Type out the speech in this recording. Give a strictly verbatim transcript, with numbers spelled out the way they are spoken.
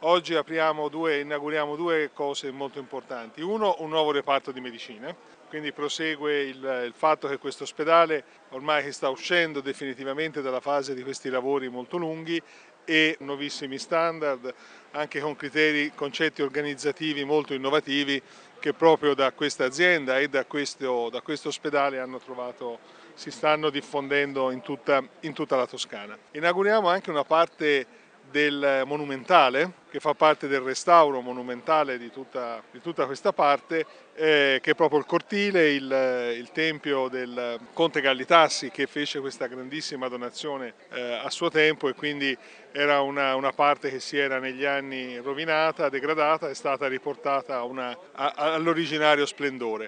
Oggi apriamo due, inauguriamo due cose molto importanti. Uno, un nuovo reparto di medicina, quindi prosegue il, il fatto che questo ospedale ormai che sta uscendo definitivamente dalla fase di questi lavori molto lunghi e nuovissimi standard, anche con criteri, concetti organizzativi molto innovativi che proprio da questa azienda e da questo, da questo ospedale hanno trovato, si stanno diffondendo in tutta, in tutta la Toscana. Inauguriamo anche una parte del monumentale che fa parte del restauro monumentale di tutta, di tutta questa parte, eh, che è proprio il cortile, il, il tempio del conte Gallitassi, che fece questa grandissima donazione eh, a suo tempo, e quindi era una, una parte che si era negli anni rovinata, degradata, è stata riportata all'originario splendore.